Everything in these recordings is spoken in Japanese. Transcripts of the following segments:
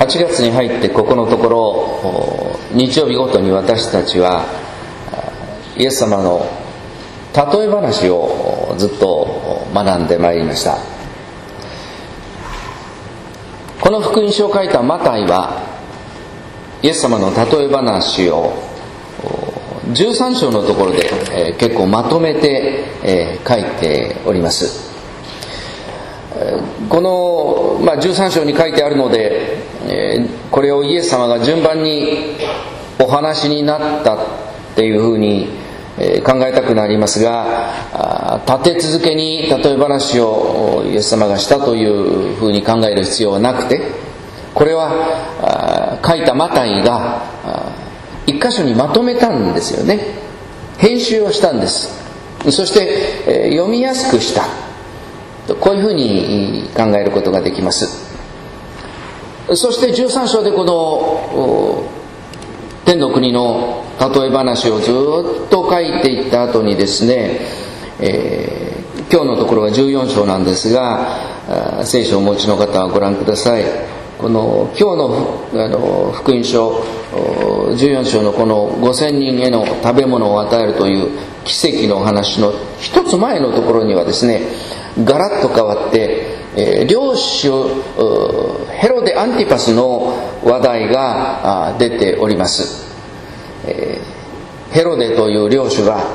8月に入ってここのところ日曜日ごとに私たちはイエス様の例え話をずっと学んでまいりました。この福音書を書いたマタイはイエス様の例え話を13章のところで結構まとめて書いております。この13章に書いてあるのでこれをイエス様が順番にお話になったっていうふうに考えたくなりますが、立て続けに例え話をイエス様がしたというふうに考える必要はなくて、これは書いたマタイが一箇所にまとめたんですよね。編集をしたんです。そして読みやすくした、こういうふうに考えることができます。そして13章でこの天の国の例え話をずっと書いていった後にですね、今日のところは14章なんですが、聖書をお持ちの方はご覧ください。この今日の福音書14章のこの5000人への食べ物を与えるという奇跡の話の一つ前のところにはですね、ガラッと変わって領主ヘロデ・アンティパスの話題が出ております。ヘロデという領主が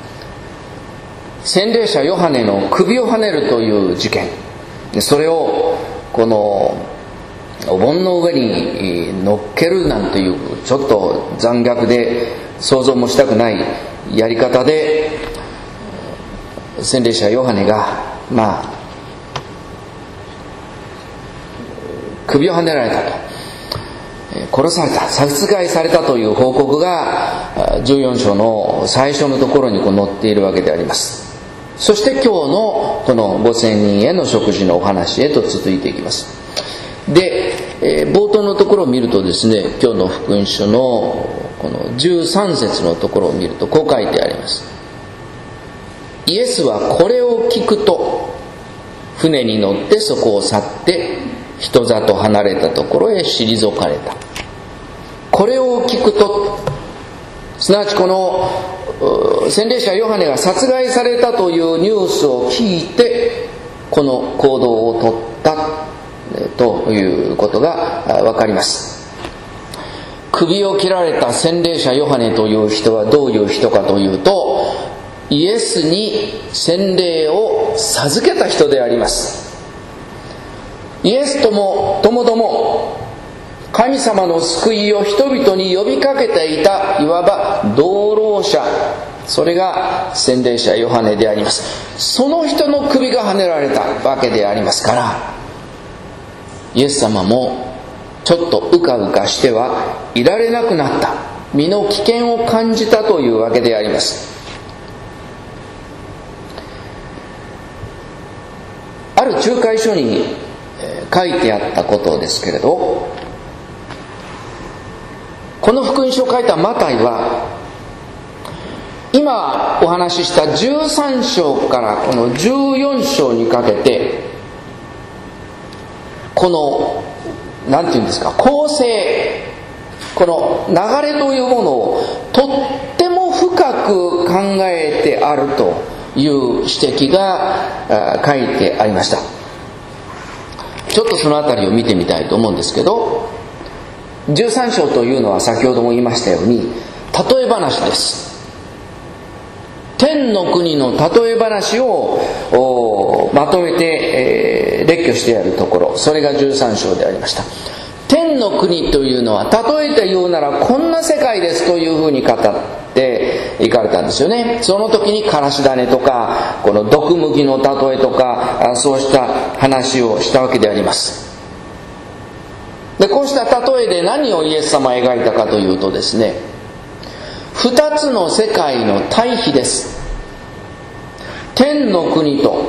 洗礼者ヨハネの首をはねるという事件、それをこのお盆の上に乗っけるなんていうちょっと残虐で想像もしたくないやり方で洗礼者ヨハネが首をはねられたと、殺された、殺害されたという報告が14章の最初のところに載っているわけであります。そして今日のこの5000人への食事のお話へと続いていきます。で、冒頭のところを見るとですね、今日の福音書のこの13節のところを見るとこう書いてあります。イエスはこれを聞くと船に乗ってそこを去って人里離れたところへ退かれた。これを聞くと、すなわちこの洗礼者ヨハネが殺害されたというニュースを聞いてこの行動をとったということがわかります。首を切られた洗礼者ヨハネという人はどういう人かというと、イエスに洗礼を授けた人であります。イエスとも神様の救いを人々に呼びかけていた、いわば道路者、それが洗礼者ヨハネであります。その人の首がはねられたわけでありますから、イエス様もちょっとうかうかしてはいられなくなった、身の危険を感じたというわけであります。ある仲介書に書いてあったことですけれど、この福音書を書いたマタイは今お話しした13章からこの14章にかけて、このなんていうんですか、構成、この流れというものをとっても深く考えてあるという指摘が書いてありました。ちょっとそのあたりを見てみたいと思うんですけど、13章というのは先ほども言いましたように例え話です。天の国の例え話をまとめて列挙してあるところ、それが13章でありました。天の国というのは例えて言うならこんな世界ですというふうに語っていかれたんですよね。その時にからし種とかこの毒麦の例えとかそうした話をしたわけであります。で、こうした例えで何をイエス様は描いたかというとですね、2つの世界の対比です。天の国と、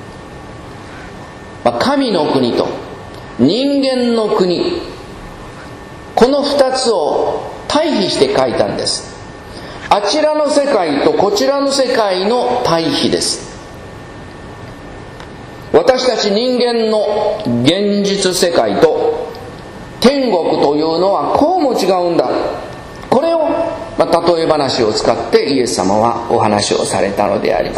神の国と人間の国、この2つを対比して書いたんです。あちらの世界とこちらの世界の対比です。私たち人間の現実世界と天国というのはこうも違うんだ。これを、例え話を使ってイエス様はお話をされたのであります。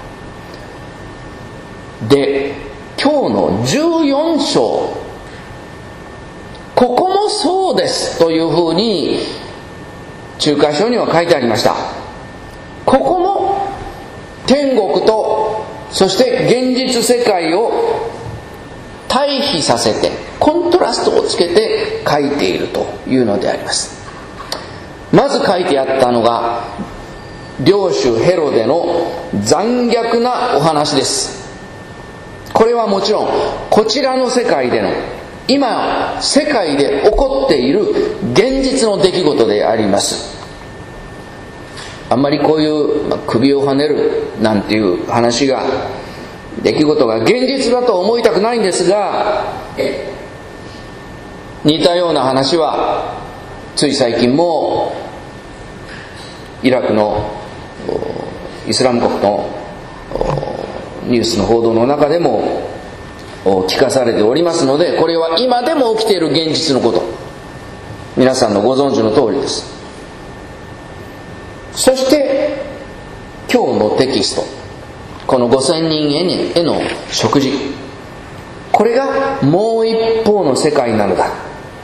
で、今日の14章、ここもそうですというふうに仲介書には書いてありました。ここも天国と、そして現実世界を対比させてコントラストをつけて書いているというのであります。まず書いてあったのが領主ヘロデの残虐なお話です。これはもちろんこちらの世界での、今世界で起こっている現実の出来事であります。あんまりこういう首をはねるなんていう話が、出来事が現実だと思いたくないんですが、似たような話はつい最近もイラクのイスラム国のニュースの報道の中でも聞かされておりますので、これは今でも起きている現実のこと、皆さんのご存知の通りです。そして今日のテキスト、この5000人への食事、これがもう一方の世界なのだ。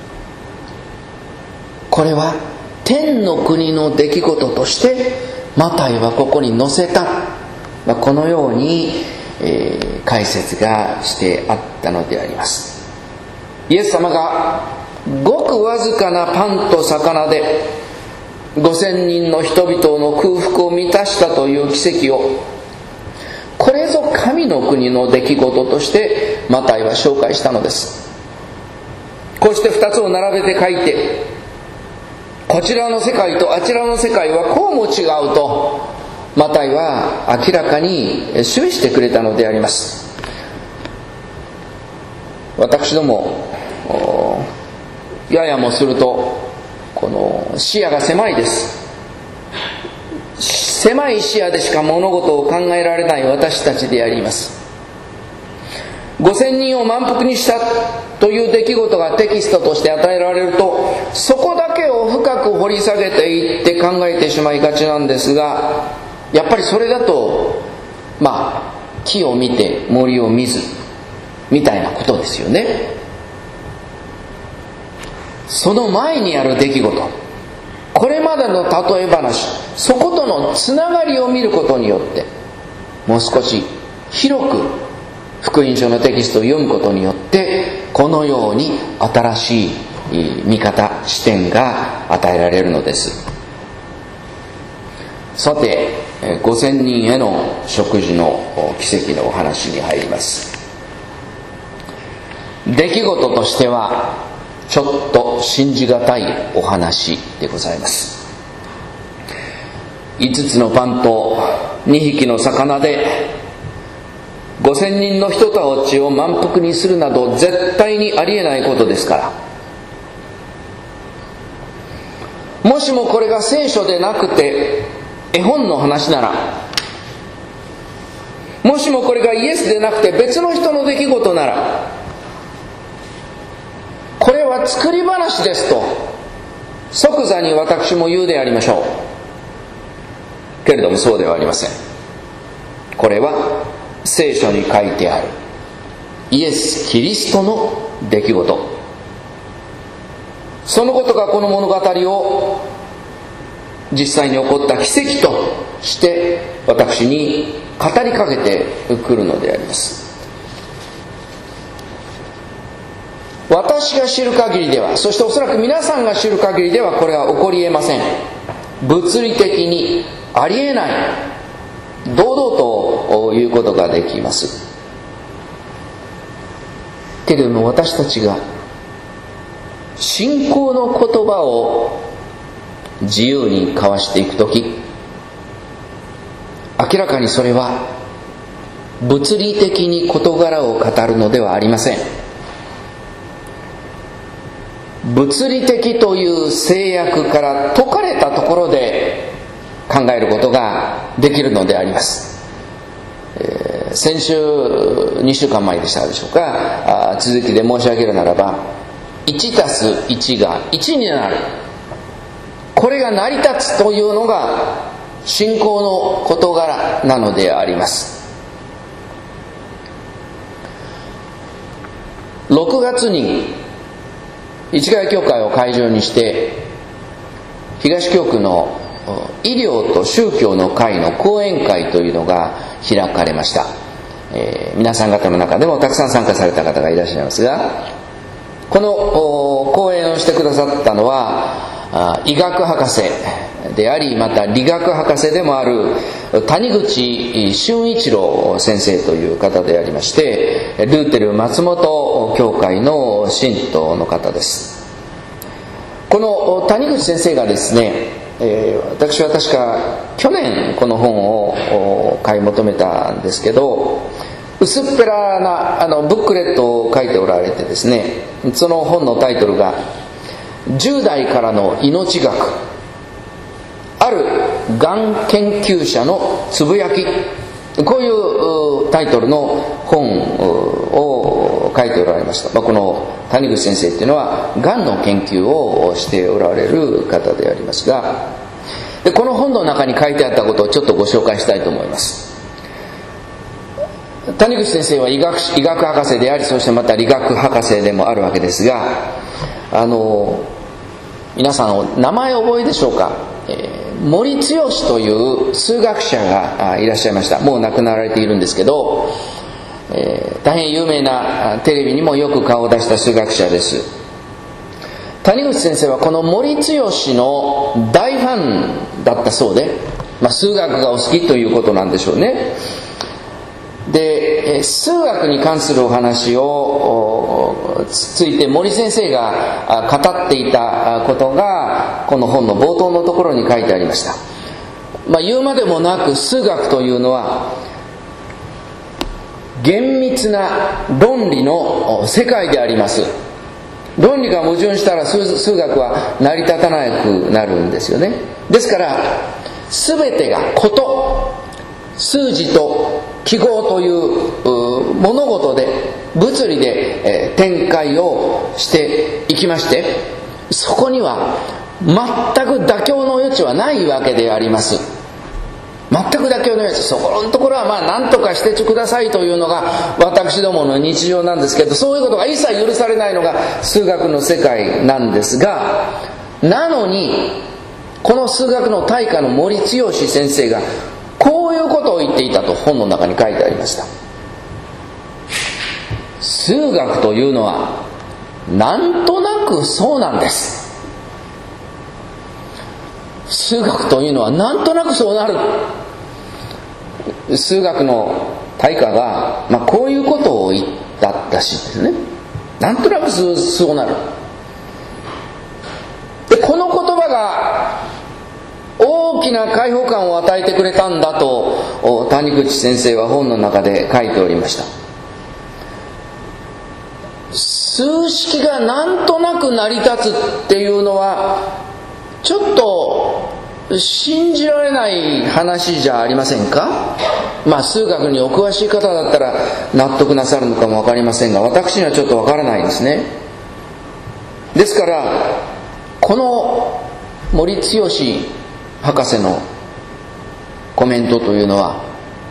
これは天の国の出来事としてマタイはここに載せた、このように解説がしてあったのであります。イエス様がごくわずかなパンと魚で5000人の人々の空腹を満たしたという奇跡を、これぞ神の国の出来事としてマタイは紹介したのです。こうして2つを並べて書いて、こちらの世界とあちらの世界はこうも違うとマタイは明らかに示してくれたのであります。私どもややもするとこの視野が狭いです。狭い視野でしか物事を考えられない私たちであります。5000人を満腹にしたという出来事がテキストとして与えられると、そこだけを深く掘り下げていって考えてしまいがちなんですが、やっぱりそれだと木を見て森を見ずみたいなことですよね。その前にある出来事、これまでの例え話、そことのつながりを見ることによって、もう少し広く福音書のテキストを読むことによって、このように新しい見方、視点が与えられるのです。さて、5000人への食事の奇跡のお話に入ります。出来事としてはちょっと信じがたいお話でございます。5つのパンと2匹の魚で5000人の人たちを満腹にするなど絶対にありえないことですから。もしもこれが聖書でなくて絵本の話なら、もしもこれがイエスでなくて別の人の出来事なら、これは作り話ですと即座に私も言うでありましょう。けれどもそうではありません。これは聖書に書いてあるイエス・キリストの出来事、そのことがこの物語を実際に起こった奇跡として私に語りかけてくるのであります。私が知る限りでは、そしておそらく皆さんが知る限りでは、これは起こり得ません。物理的にありえない、堂々と言うことができます。けれども私たちが信仰の言葉を自由に交わしていくとき、明らかにそれは物理的に事柄を語るのではありません。物理的という制約から解かれたところで考えることができるのであります。先週2週間前でしたでしょうか、続きで申し上げるならば、 1+1 が1になる、これが成り立つというのが信仰の事柄なのであります。6月に市ヶ谷教会を会場にして東京区の医療と宗教の会の講演会というのが開かれました。皆さん方の中でもたくさん参加された方がいらっしゃいますが、この講演をしてくださったのは医学博士であり、また理学博士でもある谷口俊一郎先生という方でありまして、ルーテル松本教会の信徒の方です。この谷口先生がですね、私は確か去年この本を買い求めたんですけど、薄っぺらなブックレットを書いておられてですね、その本のタイトルが10代からの命学、あるがん研究者のつぶやき、こういうタイトルの本を書いておられました。この谷口先生っていうのはがんの研究をしておられる方でありますが、でこの本の中に書いてあったことをちょっとご紹介したいと思います。谷口先生は医学博士であり、そしてまた理学博士でもあるわけですが、皆さん名前覚えでしょうか。森剛という数学者がいらっしゃいました。もう亡くなられているんですけど、大変有名なテレビにもよく顔を出した数学者です。谷口先生はこの森剛の大ファンだったそうで、数学がお好きということなんでしょうね。で、数学に関するお話をついて森先生が語っていたことがこの本の冒頭のところに書いてありました。言うまでもなく数学というのは厳密な論理の世界であります。論理が矛盾したら数学は成り立たなくなるんですよね。ですから全てがこと、数字と記号という物事で、物理で展開をしていきまして、そこには全く妥協の余地はないわけであります。全く妥協の余地、そこのところは何とかしてくださいというのが私どもの日常なんですけど、そういうことが一切許されないのが数学の世界なんですが、なのにこの数学の大家の森剛先生がこういうことを言っていたと本の中に書いてありました。数学というのはなんとなくそうなんです。数学というのはなんとなくそうなる。数学の大家が、こういうことを言ったらしいんですね。なんとなくそうなる。でこの言葉が大きな解放感を与えてくれたんだと谷口先生は本の中で書いておりました。数式がなんとなく成り立つっていうのはちょっと信じられない話じゃありませんか。数学にお詳しい方だったら納得なさるのかも分かりませんが、私にはちょっと分からないですね。ですからこの森剛博士のコメントというのは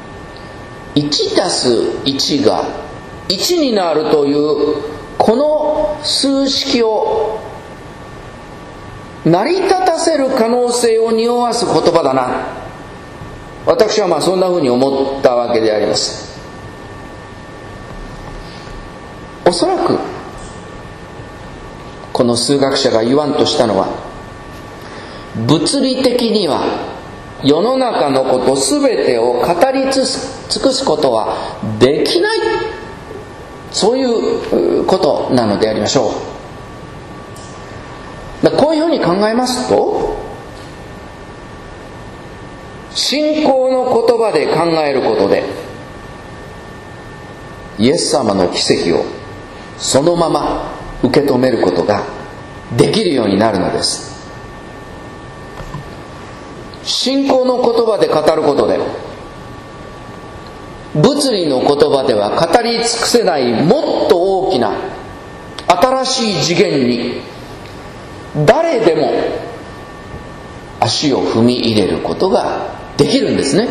1+1 が1になるというこの数式を成り立たせる可能性を匂わす言葉だな、私はそんなふうに思ったわけであります。おそらくこの数学者が言わんとしたのは、物理的には世の中のこと全てを語り尽くすことはできない、そういうことなのでありましょう。こういうふうに考えますと、信仰の言葉で考えることでイエス様の奇跡をそのまま受け止めることができるようになるのです。信仰の言葉で語ることで、物理の言葉では語り尽くせないもっと大きな新しい次元に誰でも足を踏み入れることができるんですね。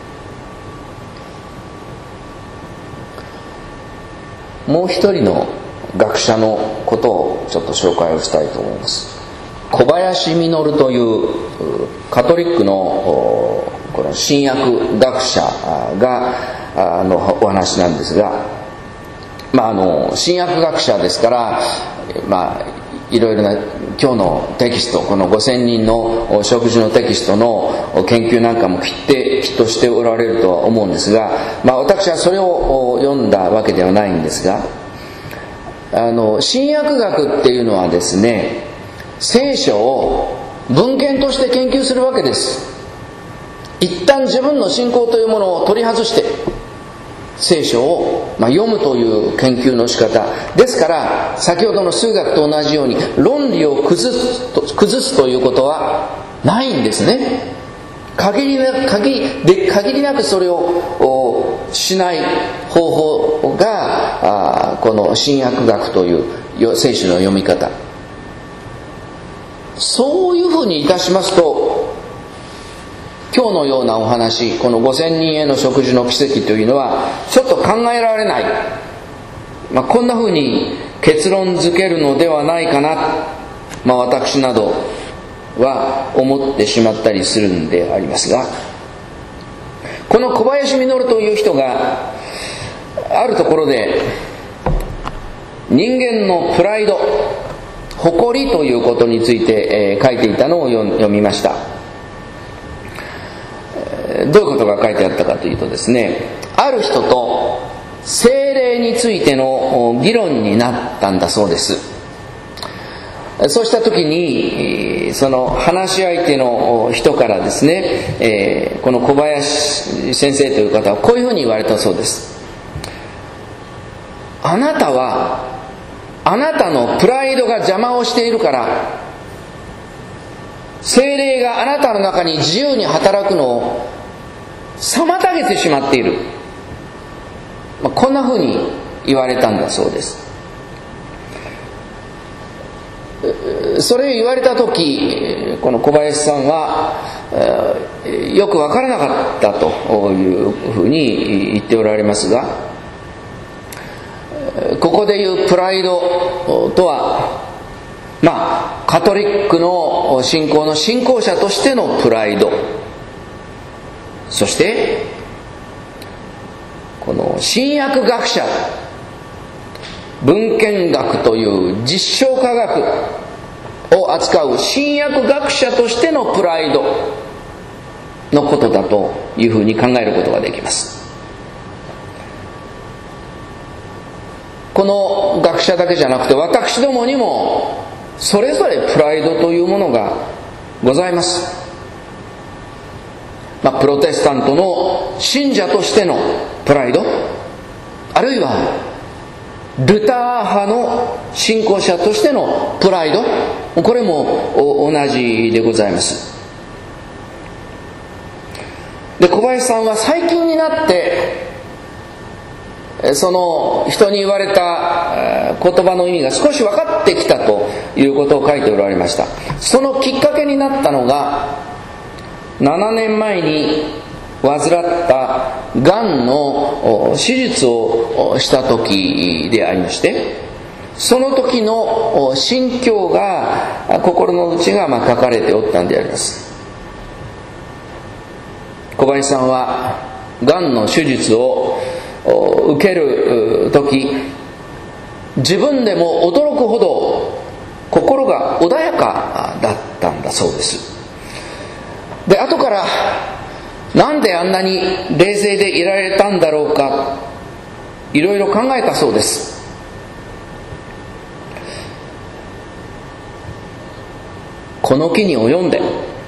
もう一人の学者のことをちょっと紹介をしたいと思います。小林実というカトリックのこの新約学者がのお話なんですが、新約学者ですから、いろいろな今日のテキスト、この5000人の食事のテキストの研究なんかもきっとしておられるとは思うんですが、私はそれを読んだわけではないんですが、新約学っていうのはですね、聖書を文献として研究するわけです。一旦自分の信仰というものを取り外して聖書を読むという研究の仕方ですから、先ほどの数学と同じように論理を崩すということはないんですね。限りなくそれをしない方法がこの新約学という聖書の読み方。そういうふうにいたしますと、今日のようなお話、この5000人への食事の奇跡というのはちょっと考えられない、こんなふうに結論づけるのではないかな、私などは思ってしまったりするんでありますが、この小林実という人があるところで人間のプライド、誇りということについて書いていたのを読みました。どういうことが書いてあったかというとですね、ある人と聖霊についての議論になったんだそうです。そうした時にその話し相手の人からですね、この小林先生という方はこういうふうに言われたそうです。あなたはあなたのプライドが邪魔をしているから、聖霊があなたの中に自由に働くのを妨げてしまっている、こんなふうに言われたんだそうです。それを言われた時、この小林さんはよく分からなかったというふうに言っておられますが、ここでいうプライドとは、カトリックの信仰の信仰者としてのプライド、そしてこの新約学者、文献学という実証科学を扱う新約学者としてのプライドのことだというふうに考えることができます。この学者だけじゃなくて私どもにもそれぞれプライドというものがございます。プロテスタントの信者としてのプライド、あるいはルター派の信仰者としてのプライド、これも同じでございます。で、小林さんは最近になってその人に言われた言葉の意味が少し分かってきたということを書いておられました。そのきっかけになったのが、7年前に患ったがんの手術をした時でありまして、その時の心境が、心の内が書かれておったんであります。小林さんはがんの手術を受ける時、自分でも驚くほど心が穏やかだったんだそうです。で、後からなんであんなに冷静でいられたんだろうか、いろいろ考えたそうです。この機に及んで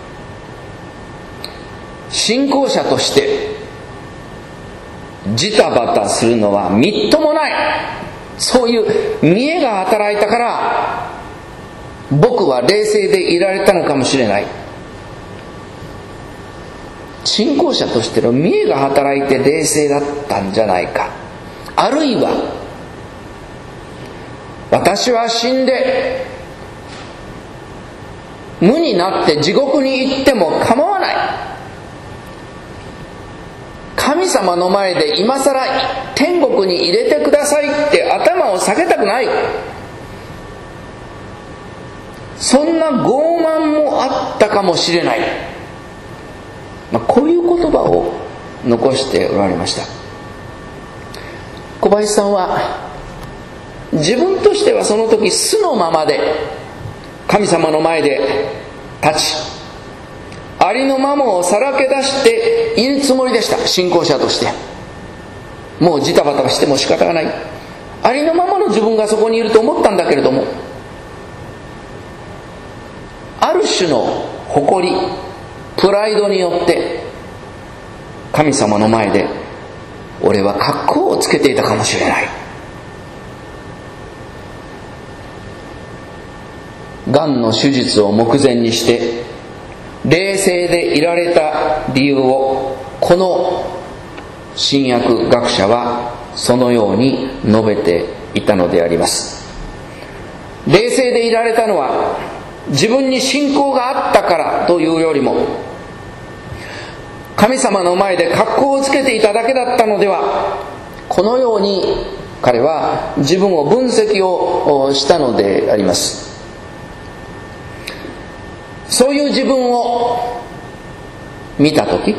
信仰者としてジタバタするのはみっともない、そういう見栄が働いたから僕は冷静でいられたのかもしれない。信仰者としての見栄が働いて冷静だったんじゃないか、あるいは私は死んで無になって地獄に行っても構わない。神様の前で今さら天国に入れてくださいって頭を下げたくない。そんな傲慢もあったかもしれない。こういう言葉を残しておられました。小林さんは自分としてはその時素のままで神様の前で立ち、ありのままをさらけ出しているつもりでした。信仰者としてもうジタバタしても仕方がない、ありのままの自分がそこにいると思ったんだけれども、ある種の誇り、プライドによって神様の前で俺は格好をつけていたかもしれない。がんの手術を目前にして冷静でいられた理由を、この新約学者はそのように述べていたのであります。冷静でいられたのは自分に信仰があったからというよりも、神様の前で格好をつけていただけだったのでは、このように彼は自分を分析をしたのであります。そういう自分を見たとき、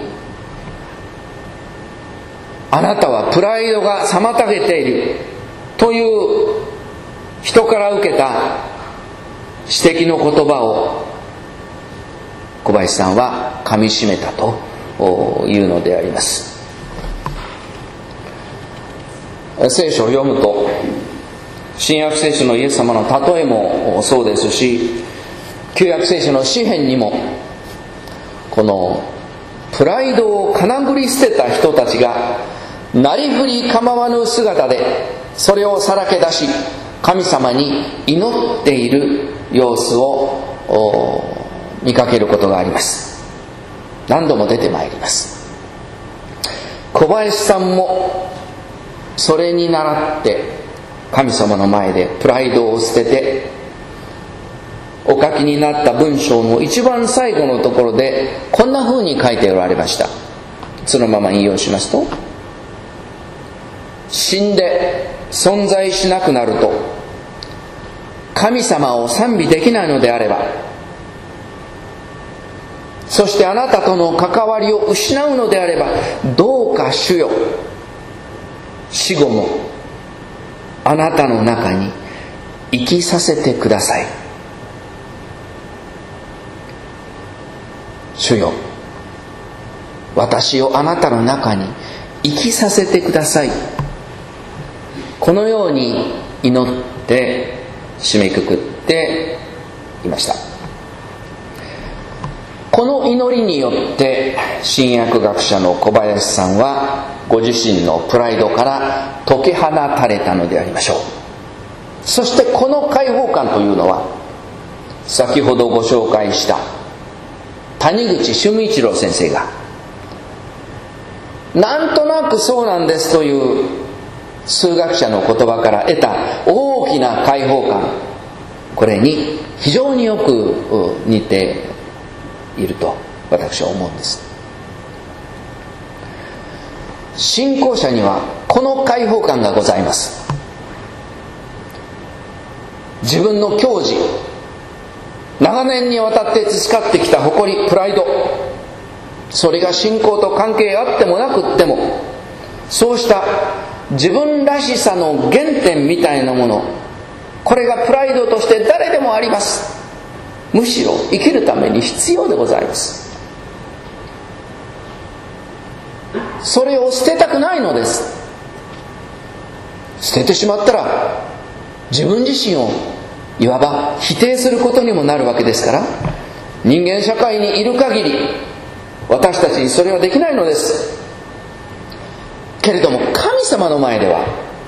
あなたはプライドが妨げているという人から受けた指摘の言葉を小林さんはかみしめたというのであります。聖書を読むと、新約聖書のイエス様の例えもそうですし、旧約聖書の詩篇にもこのプライドをかなぐり捨てた人たちがなりふり構わぬ姿でそれをさらけ出し、神様に祈っている様子を見かけることがあります。何度も出てまいります。小林さんもそれに倣って神様の前でプライドを捨てて、お書きになった文章の一番最後のところでこんな風に書いておられました。そのまま引用しますと、死んで存在しなくなると神様を賛美できないのであれば、そしてあなたとの関わりを失うのであれば、どうか主よ、死後もあなたの中に生きさせてください。主よ、私をあなたの中に生きさせてください。このように祈って締めくくっていました。この祈りによって新約学者の小林さんはご自身のプライドから解き放たれたのでありましょう。そしてこの解放感というのは、先ほどご紹介した谷口俊一郎先生がなんとなくそうなんですという数学者の言葉から得た大きな解放感、これに非常によく似ていると私は思うんです。信仰者にはこの解放感がございます。自分の矜持、長年にわたって培ってきた誇り、プライド、それが信仰と関係あってもなくっても、そうした自分らしさの原点みたいなもの、これがプライドとして誰でもあります。むしろ生きるために必要でございます。それを捨てたくないのです。捨ててしまったら自分自身をいわば否定することにもなるわけですから、人間社会にいる限り私たちにそれはできないのです。けれども神様の前では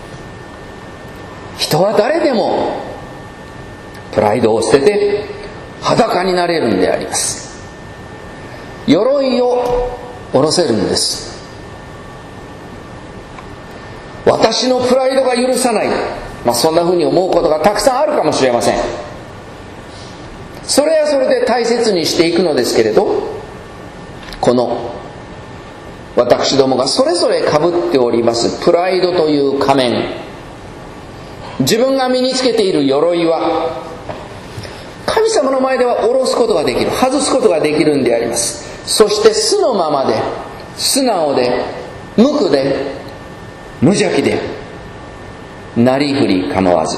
人は誰でもプライドを捨てて裸になれるんであります。鎧を下ろせるんです。私のプライドが許さない、 そんなふうに思うことがたくさんあるかもしれません。それはそれで大切にしていくのですけれど、この私どもがそれぞれ被っておりますプライドという仮面、自分が身につけている鎧は神様の前では下ろすことができる、外すことができるんであります。そして素のままで、素直で、無垢で、無邪気で、なりふり構わず、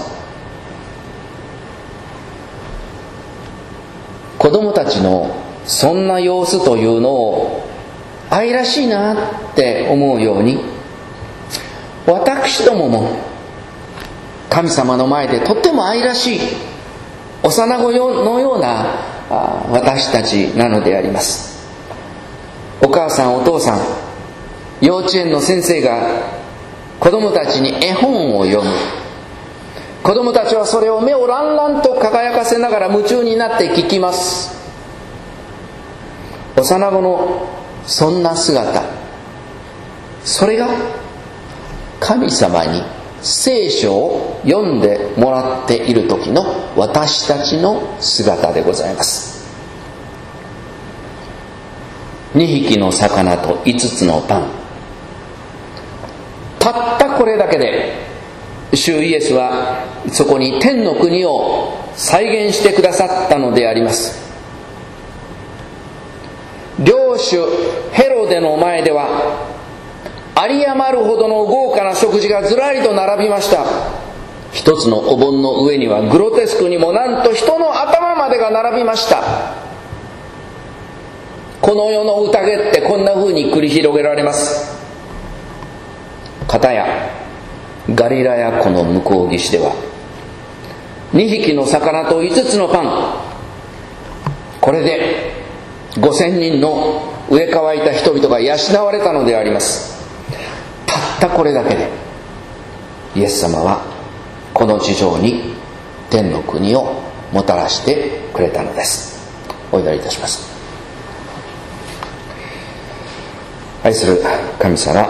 子供たちのそんな様子というのを愛らしいなって思うように、私どもも神様の前でとっても愛らしい幼子のような私たちなのであります。お母さんお父さん、幼稚園の先生が子供たちに絵本を読む。子供たちはそれを目をランランと輝かせながら夢中になって聞きます。幼子のそんな姿、それが神様に聖書を読んでもらっている時の私たちの姿でございます。2匹の魚と5つのパン、たったこれだけで主イエスはそこに天の国を再現してくださったのであります。領主ヘロデの前では有り余るほどの豪華な食事がずらりと並びました。一つのお盆の上にはグロテスクにもなんと人の頭までが並びました。この世の宴ってこんな風に繰り広げられます。片やガリラヤ湖の向こう岸では2匹の魚と5つのパン、これで5000人の飢え渇いた人々が養われたのであります。たったこれだけでイエス様はこの地上に天の国をもたらしてくれたのです。お祈りいたします。愛する神様、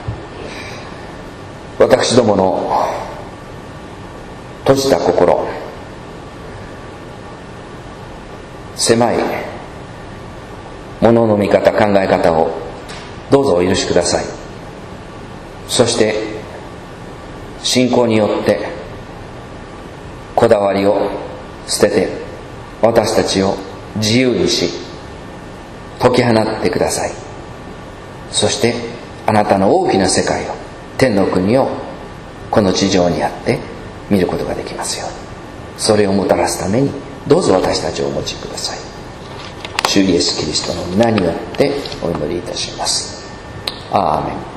私どもの閉じた心、狭いものの見方、考え方をどうぞお許しください。そして信仰によってこだわりを捨てて私たちを自由にし解き放ってください。そしてあなたの大きな世界を、天の国をこの地上にあって見ることができますように、それをもたらすためにどうぞ私たちをお持ちください。主イエスキリストの皆によってお祈りいたします。アーメン。